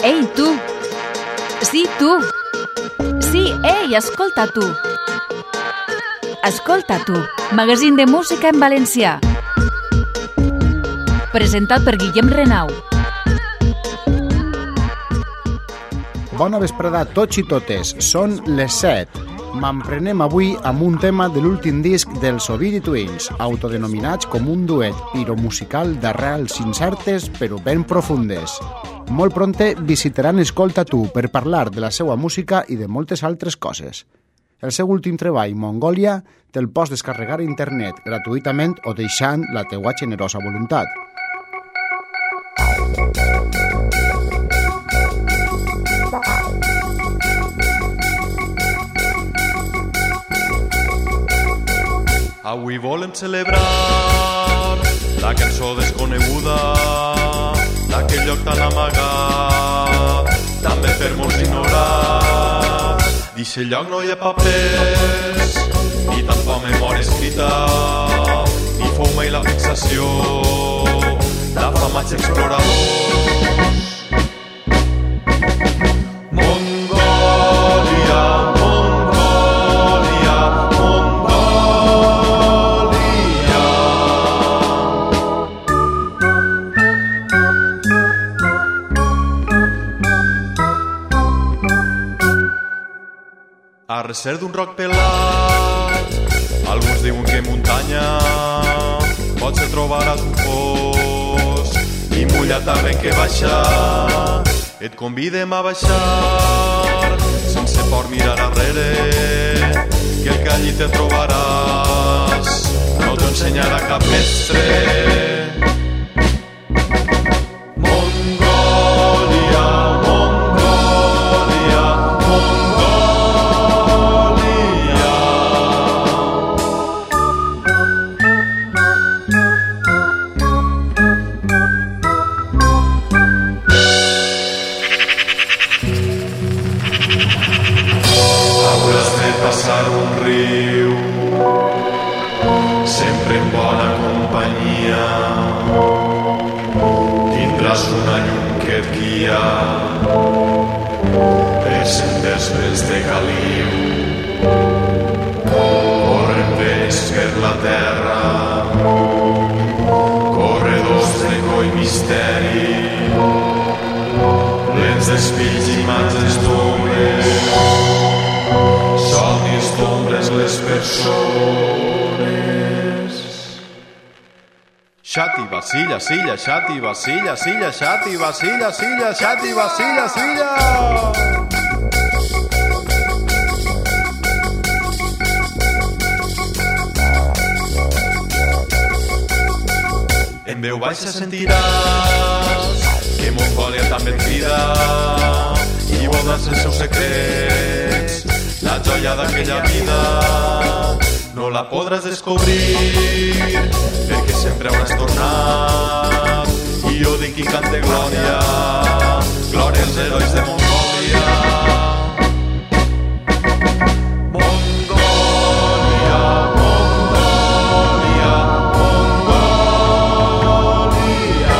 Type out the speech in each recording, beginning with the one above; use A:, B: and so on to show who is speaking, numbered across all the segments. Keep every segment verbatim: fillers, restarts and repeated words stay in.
A: Ei, tu! Sí, tu! Sí, ei, escolta, tu! Escolta, tu! Magazín de música en valencià. Presentat per Guillem Renau.
B: Bona vesprada a tots i totes. Són les set. M'emprenem avui amb un tema de l'últim disc dels Ovidi Twins, autodenominats com un duet piromusical d'arrels incertes però ben profundes. Molt prompte visitaran Escolta Tu per parlar de la seva música i de moltes altres coses. El seu últim treball, Mongòlia, te'l pots descarregar a internet gratuïtament o deixant la teua generosa voluntat.
C: Avui volem celebrar la cançó desconeguda d'aquell lloc tan amagat, també per molts ignorats. D'eixe lloc no hi ha papers, ni tampoc memòria escrita, ni fou mai la fixació d'afamats exploradors. Mongòlia, Mongòlia, Mongòlia. A recer d'un roc pelat, alguns diuen que muntanya, potser trobaràs un fos i mullat a ben que baixar. Et convidem a baixar sense por mirar arrere, que el que allí te trobaràs no t'ho ensenyarà cap mestre. Mongòlia, Mongòlia, Mongòlia. Hauràs de passar un riu, sempre en bona companyia. Tindràs una llum que et guia per senders plens de caliu. Corren vents per la terra, corredors d'eco i misteri, plens d'espills i imatges d'homes, somnis d'ombres les persones. Xati, vacilla, silla, xati, vacilla, silla, xati, vacilla, silla, xati, vacilla, silla. En veu baixa sentiràs que Mongòlia també et crida i veuràs els seus secrets, la joia d'aquella vida. No la podràs descobrir perquè sempre hauràs tornat. I jo dic i cante glòria, glòria als herois de Mongòlia. Mongòlia, Mongòlia, Mongòlia.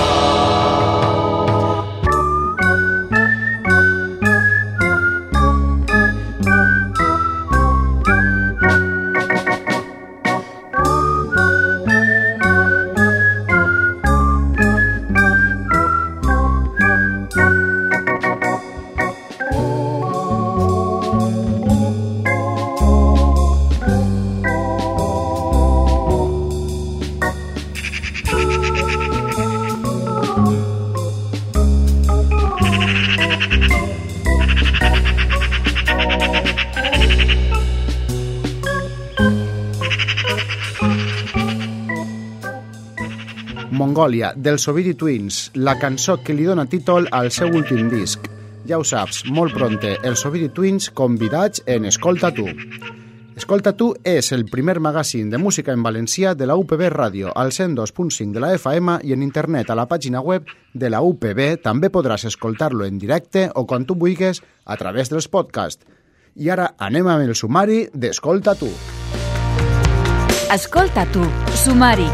B: Mongòlia, dels Ovidi Twins, la cançó que li dona títol al seu últim disc. Ja ho saps, molt prompte, els Ovidi Twins convidats en Escolta Tu. Escolta Tu és el primer magazín de música en valencià de la U P B Ràdio, al cent dos punt cinc de la F M i en internet a la pàgina web de la U P B. També podràs escoltar-lo en directe o quan tu vulguis a través dels podcasts. I ara anem amb el sumari d'Escolta Tu.
A: Escolta Tu, sumari.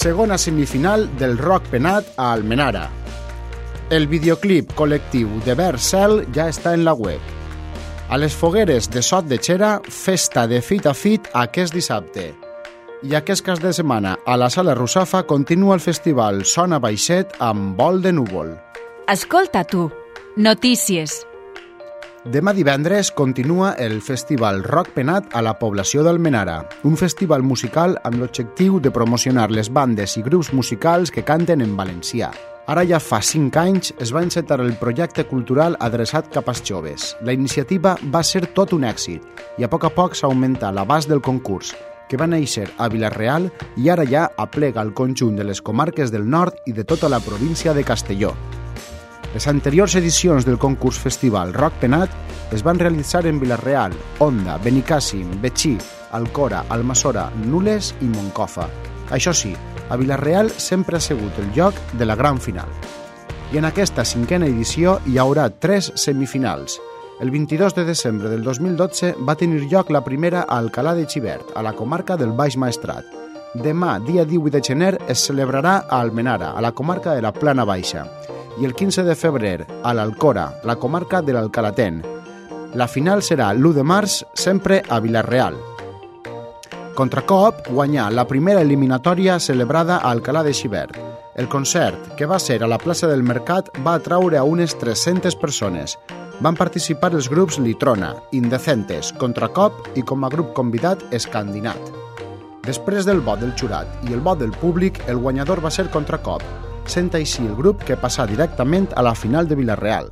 B: segona semifinal del Rock Penat a Almenara. El videoclip col·lectiu de Verd Cel ja està en la web. A les fogueres de Sot de Xera, festa de fit a fit aquest dissabte. I aquest cas de setmana, a la Sala Russafa, continua el festival Sona Baixet amb Vol de Núvol.
A: Escolta tu, notícies.
B: Demà divendres continua el Festival Rock Penat a la població d'Almenara, un festival musical amb l'objectiu de promocionar les bandes i grups musicals que canten en valencià. Ara ja fa cinc anys es va encetar el projecte cultural adreçat cap als joves. La iniciativa va ser tot un èxit i a poc a poc s'ha augmentat l'abast del concurs, que va néixer a Vila-real i ara ja aplega el conjunt de les comarques del nord i de tota la província de Castelló. Les anteriors edicions del concurs festival Rock Penat es van realitzar en Vila-real, Onda, Benicàssim, Betxí, Alcora, Almassora, Nules i Moncofa. Això sí, a Vila-real sempre ha sigut el lloc de la gran final. I en aquesta cinquena edició hi haurà tres semifinals. El vint-i-dos de desembre del dos mil dotze va tenir lloc la primera a Alcalà de Xivert, a la comarca del Baix Maestrat. Demà, dia divuit de gener, es celebrarà a Almenara, a la comarca de la Plana Baixa, i el quinze de febrer a l'Alcora, la comarca de l'Alcalatén. La final serà l'u de març, sempre a Vila-real. Contracop guanyà la primera eliminatòria celebrada a Alcalà de Xivert. El concert, que va ser a la plaça del Mercat, va atraure a unes tres-centes persones. Van participar els grups Litrona, Indecentes, Contracop i com a grup convidat Escandinat. Després del vot del jurat i el vot del públic, el guanyador va ser Contracop, sent així el grup que passà directament a la final de Vila-real.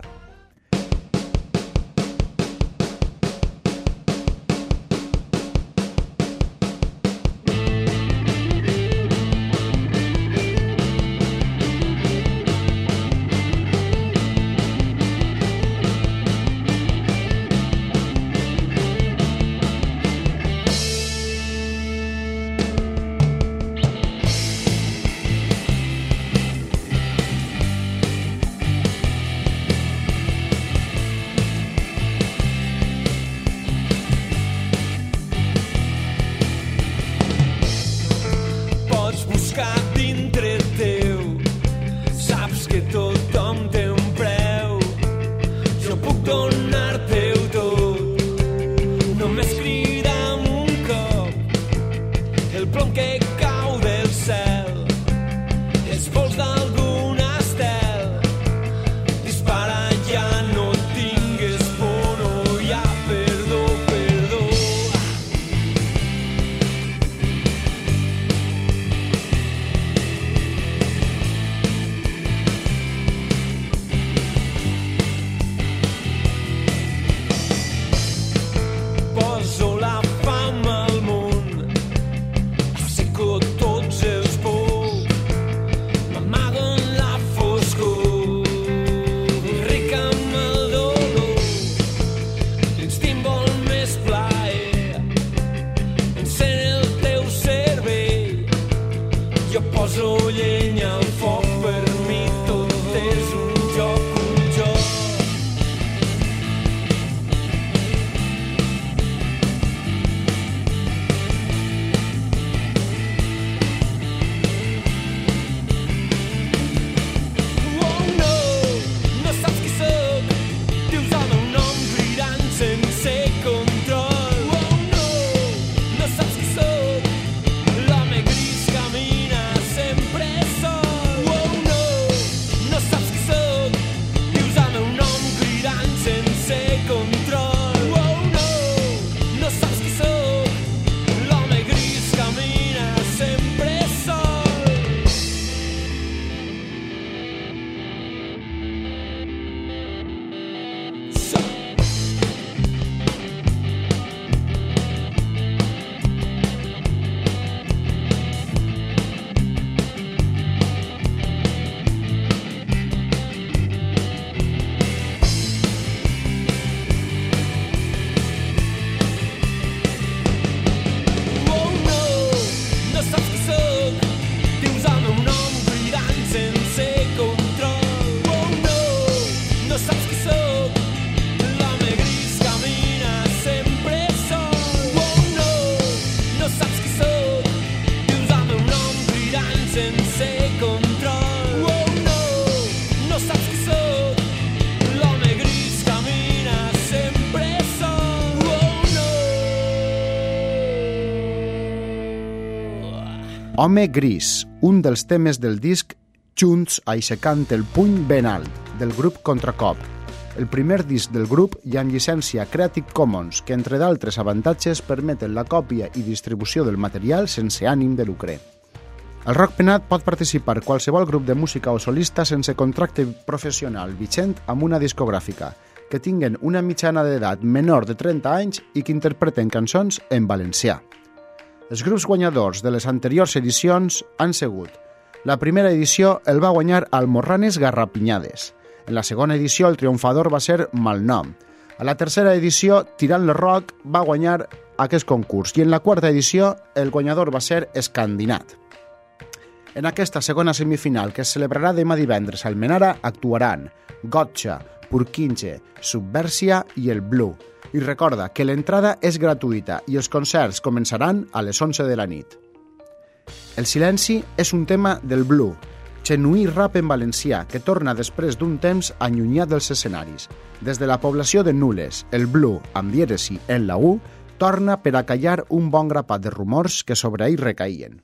B: Home Gris, un dels temes del disc Junts aixecant el puny ben alt, del grup Contracop, el primer disc del grup i amb llicència Creative Commons, que entre d'altres avantatges permeten la còpia i distribució del material sense ànim de lucre. Al Rock Penat pot participar qualsevol grup de música o solista sense contracte professional vigent amb una discogràfica, que tinguen una mitjana d'edat menor de trenta anys i que interpreten cançons en valencià. Els grups guanyadors de les anteriors edicions han sigut: la primera edició el va guanyar Almorranes Garrapinyades. En la segona edició el triomfador va ser Malnom. A la tercera edició Tirant-lo Rock va guanyar aquest concurs i en la quarta edició el guanyador va ser Escandinat. En aquesta segona semifinal, que es celebrarà demà divendres a Almenara, actuaran Gotcha, Purkinje, Subversia i el Blue. I recorda que l'entrada és gratuïta i els concerts començaran a les onze de la nit. El silenci és un tema del Blue, genuí rap en valencià que torna després d'un temps allunyat dels escenaris. Des de la població de Nules, el Blue, amb dièresi en la U, torna per a callar un bon grapat de rumors que sobre ell recaïen.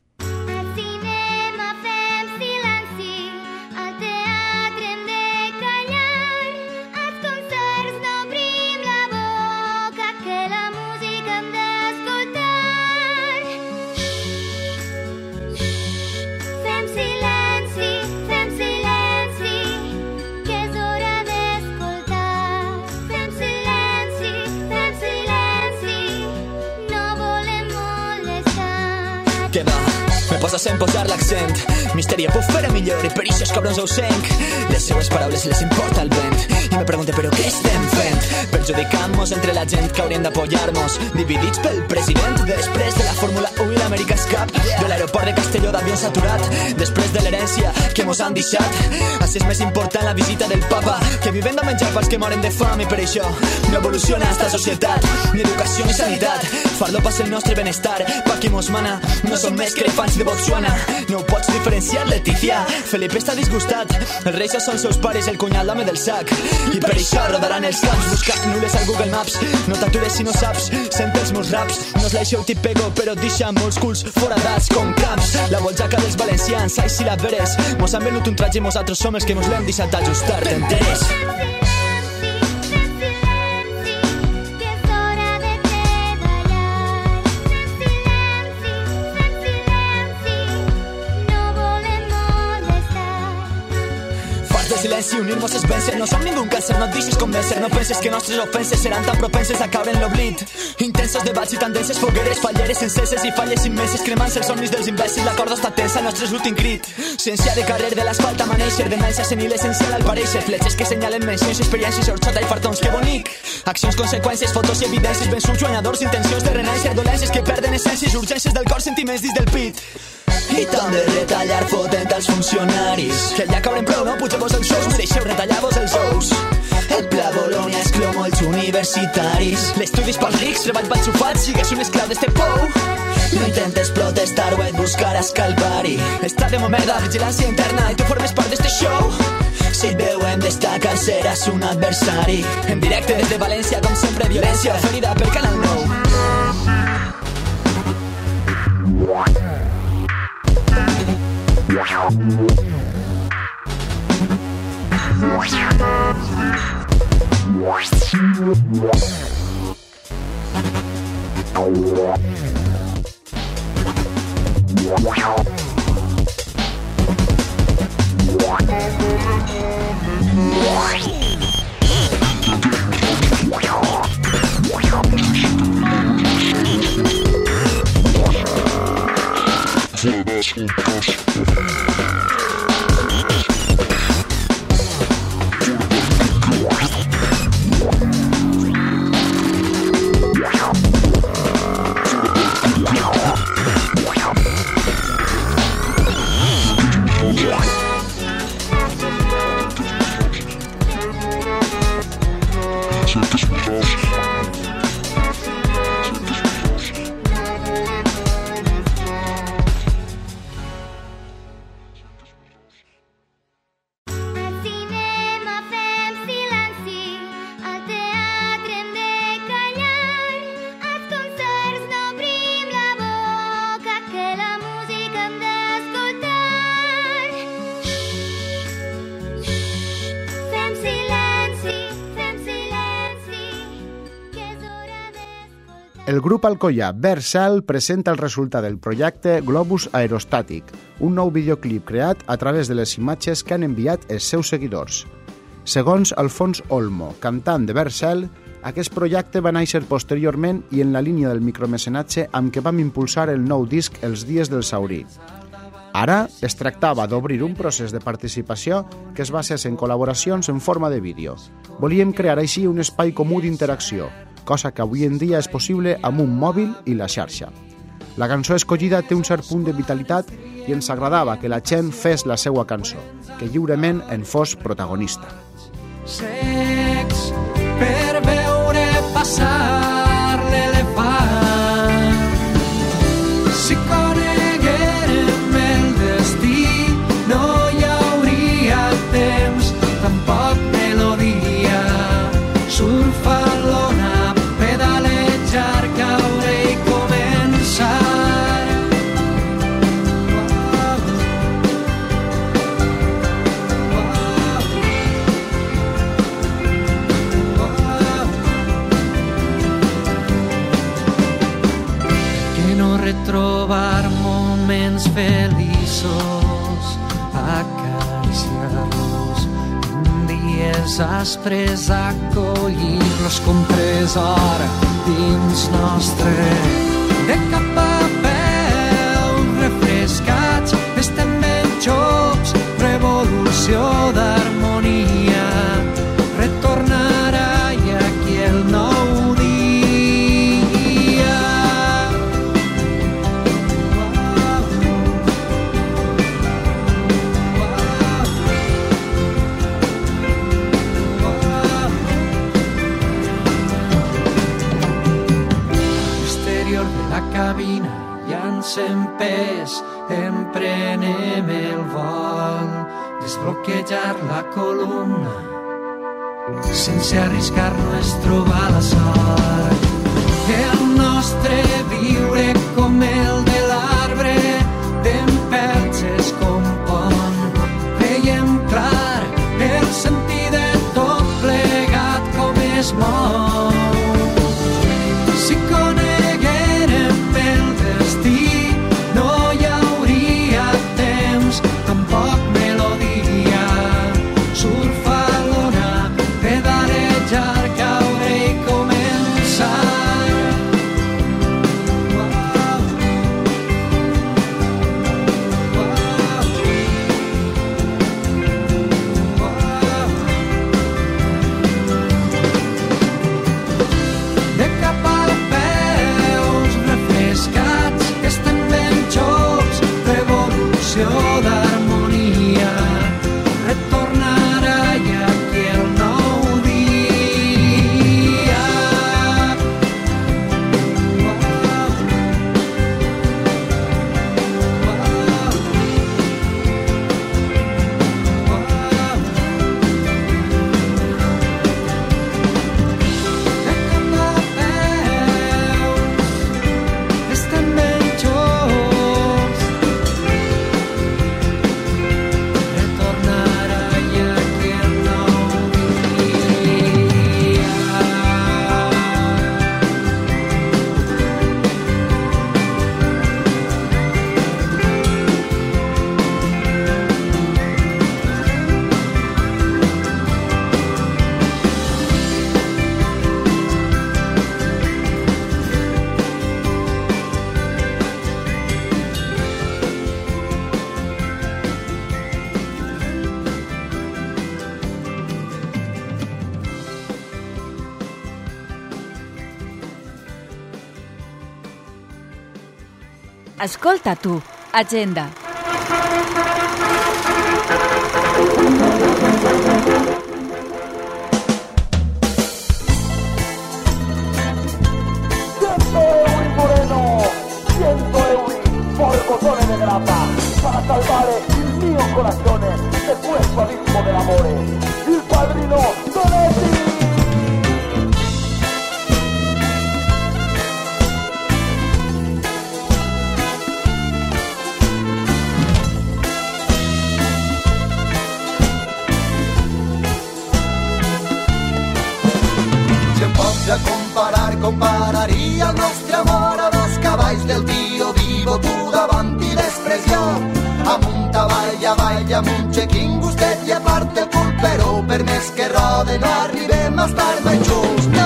D: Què va? Me posa sent posar l'accent. Misteri puc fer millor i per això els cabrons ho senc. Les seues paraules les importa el vent i me pregunte però què estem fent? Perjudicant-nos entre la gent que haurien d'apoyar-nos, dividits pel president després de la Fórmula u i l'America's Cup, de l'aeroport de Castelló d'avió saturat, després de l'herència que mos han deixat. Així és més important la visita del papa, que vivent de menjar pels que moren de fam, i per això no evoluciona esta societat, ni educació ni sanitat. Farlopa és el nostre benestar, pa qui mos mana no som més que elefants de Botswana. No ho pots diferenciar, Letícia. Felipe està disgustat, els reis són seus pares, el cunyat l'home del sac, i per això rodaran els caps. Busca nules al Google Maps, no t'atures si no saps. Sent els meus raps, no és l'aixeu tip pego, però deixa molts culs foradats com camps. La boljaca dels valencians, ai si la veres, mos han venut un traig i nosaltres som els que mos l'hem deixat ajustar, t'enteres? Silenci, unir-nos és vèncer, no som ningú càncer, no et deixis convèncer, no penses que nostres ofenses seran tan propenses a caure en l'oblit. Intensos debats i tendències, fogueres, falleres enceses i falles immenses, cremant-se els somnis dels imbècils, la corda està tensa, el nostre és l'últim crit. Ciència de carrer de l'asfalt a manèixer, de naixa senil essencial al pareixer, fletxes que senyalen mencions, experiències, horxota i fartons, que bonic. Accions, conseqüències, fotos i evidències, vençuts, guanyadors, intencions de renaixer, dolències que perden essències, urgències del cor, sentiments dins del pit. I tant de retallar fotent als funcionaris, que ja caurem prou, no? Pugeu-vos els sous, mereixeu retallar-vos els ous. El pla Bologna exclomo els universitaris, l'estudis pels rics, treball pels xufats, sigues un esclau d'este pou. No intentes protestar o et buscaràs calvari. Estat de merda, vigilància interna i tu formes part d'este show. Si et veuen destacar seràs un adversari. En directe des de València, com sempre, violència ferida per Canal nou.
B: El grup alcoià Vercel presenta el resultat del projecte Globus Aerostàtic, un nou videoclip creat a través de les imatges que han enviat els seus seguidors. Segons Alfons Olmo, cantant de Vercel, aquest projecte va néixer posteriorment i en la línia del micromecenatge amb què vam impulsar el nou disc Els dies del Saurí. Ara es tractava d'obrir un procés de participació que es basés en col·laboracions en forma de vídeo. Volíem crear així un espai comú d'interacció, cosa que avui en dia és possible amb un mòbil i la xarxa. La cançó escollida té un cert punt de vitalitat i ens agradava que la gent fes la seva cançó, que lliurement en fos protagonista.
E: Secs per veure passar l'elefant. Si coneguérem el destí, no hi hauria temps, tampoc melodia. Surfa l'ona, pedalejar, caure i començar. Que no retrobar moments feliços, acariciar-los, en dies aspres acollir-los com tresor dins nostre. De cap a peu refrescats, estem ben xops, revolució d'harmonia, retornarà i aquí el nou dia. Cabina i llancem pes, emprenem el vol, desbloquejar la columna, sense arriscar-nos és trobar la sort. El nostre viure com el de l'arbre, d'empelts es compon, veiem clar el sentit de tot plegat com es mou. Si coneguérem el destí, no hi hauria temps, tampoc melodia. Surfa l'ona, pedalejar, caure i començar. De cap a peus refrescats, estem ben xops, revolució d'harmonia, retornarà i aquí el nou dia. De cap a peus, estem ben xops, retornarà i aquí el nou dia.
A: Escolta tu, Agenda.
F: Botones de grapa para salvar il mio corazón de questo abismo dell'amore. Il padrino Donetti.
G: Si em pots a comparar, compararia els nostres cotxe, quin gustet i a part el cul, però per més que rode no arribem a estar mai junts, no!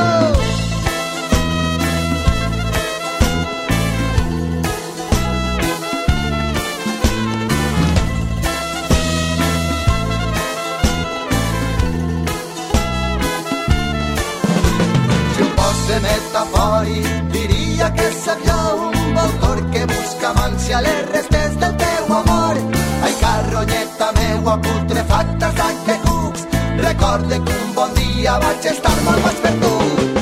G: Metafòric, diria que s'havia un voltor que busca mansia les restes del teu amor. Ai, carronyeta meua putrefacta, sac de cucs, recorde que un bon dia vaig estar molt baix per tu.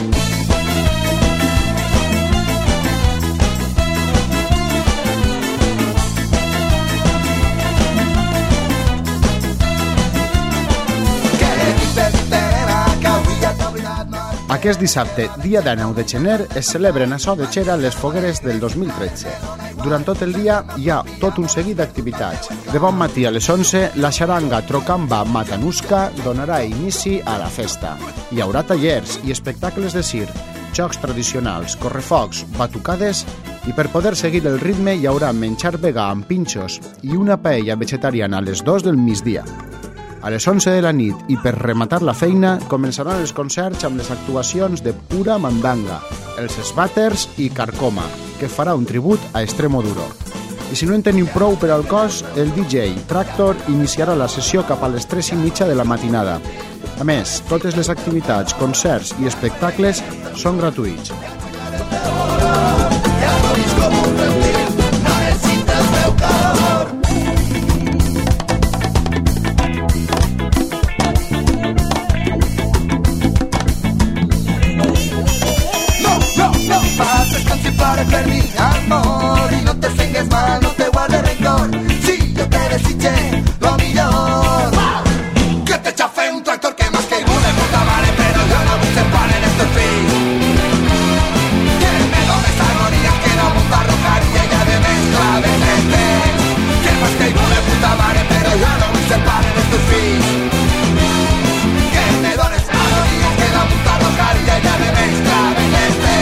B: Aquest dissabte, dia dinou de gener, es celebren a So de Xera les fogueres del dos mil tretze. Durant tot el dia hi ha tot un seguit d'activitats. De bon matí a les onze, la xaranga Trocamba Matanuska donarà inici a la festa. Hi haurà tallers i espectacles de circ, jocs tradicionals, correfocs, batucades i per poder seguir el ritme hi haurà menjar vegà amb pinxos i una paella vegetariana a les dos del migdia. A les onze de la nit i per rematar la feina començaran els concerts amb les actuacions de Pura Mandanga, els Svatters i Carcoma, que farà un tribut a Extremoduro. I si no en teniu prou per al cos, el D J Tractor iniciarà la sessió cap a les tres i mitja de la matinada. A més, totes les activitats, concerts i espectacles són gratuïts.
G: Per mi, amor, y no te sientes mal, no te guardes rencor. Si yo te desdiché, lo millor. Que te chafe un tractor que más que igual de puta madre, pero yo no me separe en este fin. Que me dones agonías que no monta rojar y ella de mezcla de gente. Que más que igual de puta madre, pero yo no me separe en este fin. Que me dones agonías que no monta rojar y ella de mezcla de gente.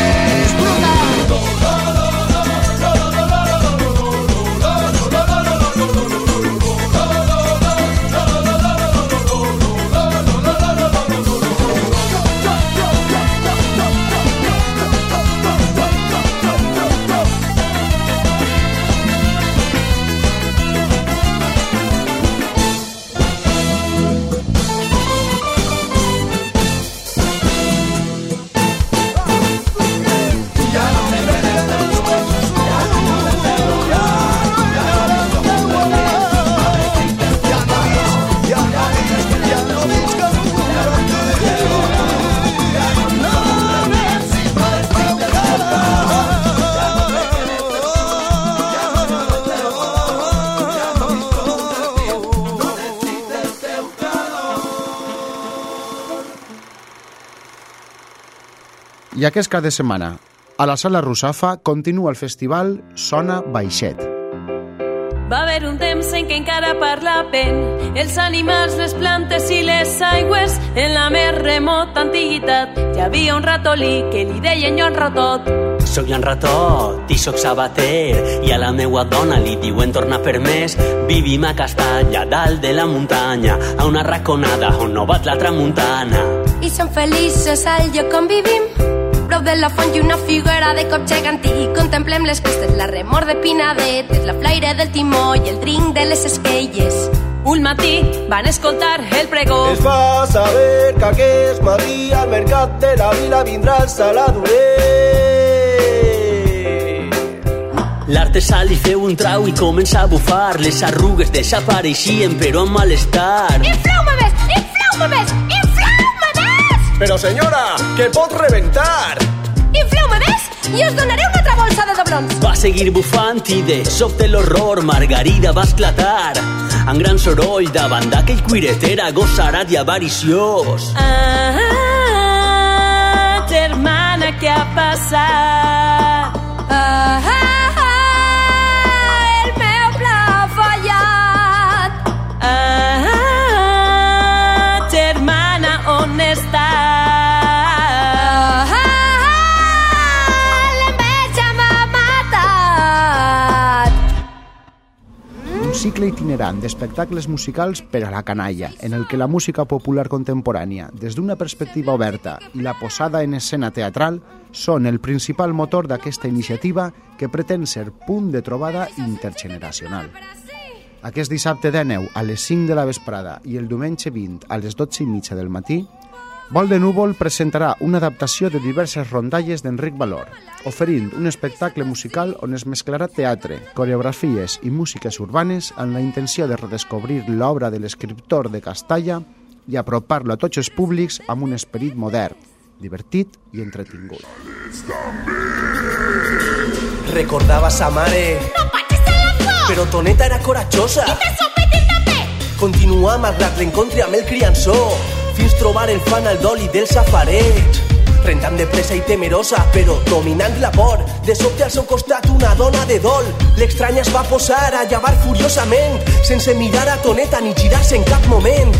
B: I aquest cap de setmana, a la Sala Russafa, continua el festival Sona Baixet.
H: Va haver un temps en què encara parlaven els animals, les plantes i les aigües. En la més remota antiguitat hi havia un ratolí que li deien Joan Rotot.
I: Soc Joan Rotot i soc sabater i a la meua dona li diuen tornar per més. Vivim a Castalla, dalt de la muntanya, a una raconada on no bat la tramuntana.
J: I som feliços al lloc on vivim, prop de la font i una figuera de cotxe antic. Contemplem les costes, la remor de pinadetes, la flaire del timó i el drink de les esquelles.
H: Un matí van escoltar el pregó.
K: Es va saber que aquest matí al mercat de la vila vindrà el saladorer.
I: L'artesà li feu un trau i comença a bufar. Les arrugues desapareixien però amb malestar.
J: Infleu-me més! Infleu-me més! Infleu-me més!
K: Però senyora, que pot reventar!
J: Infleu-me més i us donaré una altra bolsa de doblons.
I: Va seguir bufant i de sobte l'horror Margarida va esclatar amb gran soroll davant d'aquell cuireter agossarat i avariciós.
H: Ah, ah, germana, què ha passat?
J: Ah, ah, el meu pla ha fallat.
H: Ah, ah, germana, on està?
J: Ah, ah, l'enveja m'ha matat.
B: Un cicle cicle itinerant d'espectacles musicals per a la canalla, en el que la música popular contemporània, des d'una perspectiva oberta i la posada en escena teatral, són el principal motor d'aquesta iniciativa que pretén ser punt de trobada intergeneracional. Aquest dissabte dinou a les cinc de la vesprada i el diumenge vint a les dotze i mitja del matí, Vol de Núvol presentarà una adaptació de diverses rondalles d'Enric Valor, oferint un espectacle musical on es mesclarà teatre, coreografies i músiques urbanes amb la intenció de redescobrir l'obra de l'escriptor de Castalla i apropar-lo a tots els públics amb un esperit modern, divertit i entretingut.
K: Recordava sa mare,
L: no patxis a la flor,
K: però Toneta era coratjosa.
L: I te sopetit també.
K: Continua malgrat l'encontri amb el criançó, fins trobar el fan al dol i del safareig. Rentant de pressa i temerosa, però dominant la por. De sobte al seu costat una dona de dol. L'estranya es va posar a llavar furiosament, sense mirar a Toneta ni girar-se en cap moment.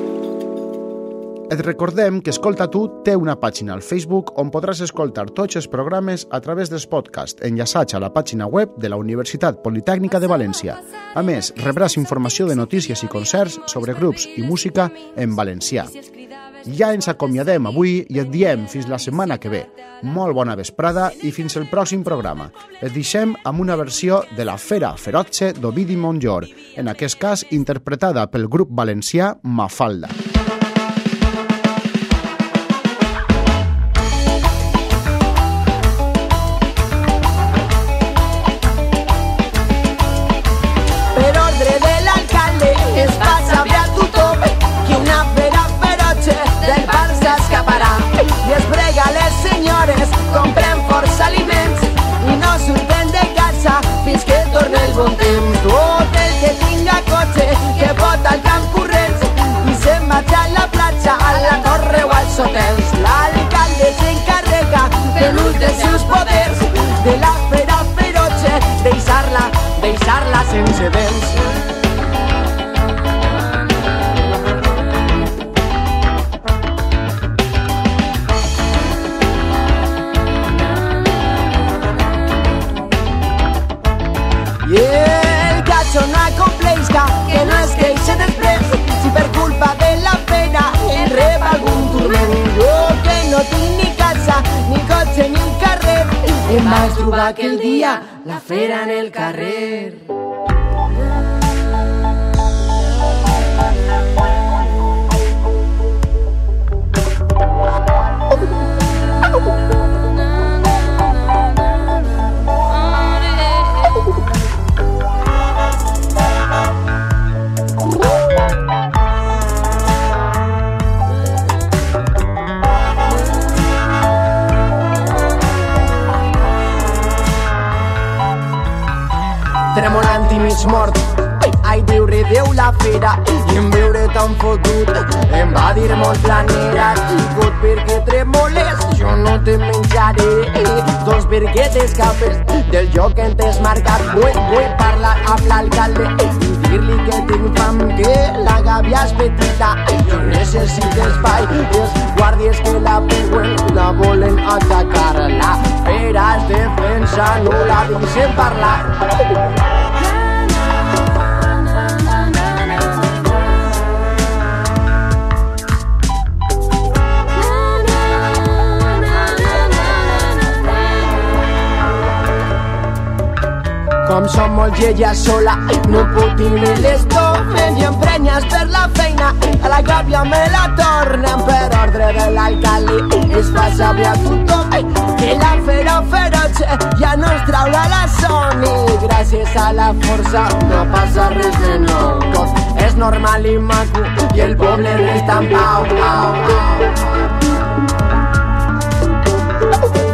B: Et recordem que Escolta Tu té una pàgina al Facebook on podràs escoltar tots els programes a través dels podcasts enllaçats a la pàgina web de la Universitat Politècnica de València. A més, rebràs informació de notícies i concerts sobre grups i música en valencià. Ja ens acomiadem avui i et diem fins la setmana que ve. Molt bona vesprada i fins el pròxim programa. Et deixem amb una versió de La Fera Ferotge d'Ovidi Montllor, en aquest cas interpretada pel grup valencià Mafalda.
M: Comprem força aliments i no surten de casa fins que torna el bon temps. Tot el que tinga cotxe que pot al camp corrents i se'n vaig a la platja, a la torre o als hotels. L'alcalde s'encarrega de l'ús dels seus poders, de la fera ferotge, deixar-la, deixar-la sense dents. I el gatxo no acompleixca, que no es queixe després, si per culpa de la fera en reba algun turment. Jo que no tinc ni casa, ni cotxe, ni un carrer, em vaig trobar aquell dia la fera en el carrer. Tremolant i mig mort, ai Déu, redeu la fera, i en veure tan fotut em va dir molt planera. Xicot, perquè tremoles, jo no te menjaré. Dos perquè t'escapes del lloc en t'has marcat. Vull, vull parlar amb l'alcalde i dir-li que tinc fam, que la gàbia és petita, jo necessito espai. Els guàrdies que la veuen la volen atacar. La fera es defensa, no la deixen parlar. Com som molt ella sola, no puc tindre l'estofen i emprenyes per la feina. A la gàbia me la tornen per ordre de l'alcalde. Es fa saber a tothom que la fera ferotge ja no es traurà la son. I gràcies a la força no passa res de nou. Tot és normal i maco i el poble resta en pau. Au, au, au.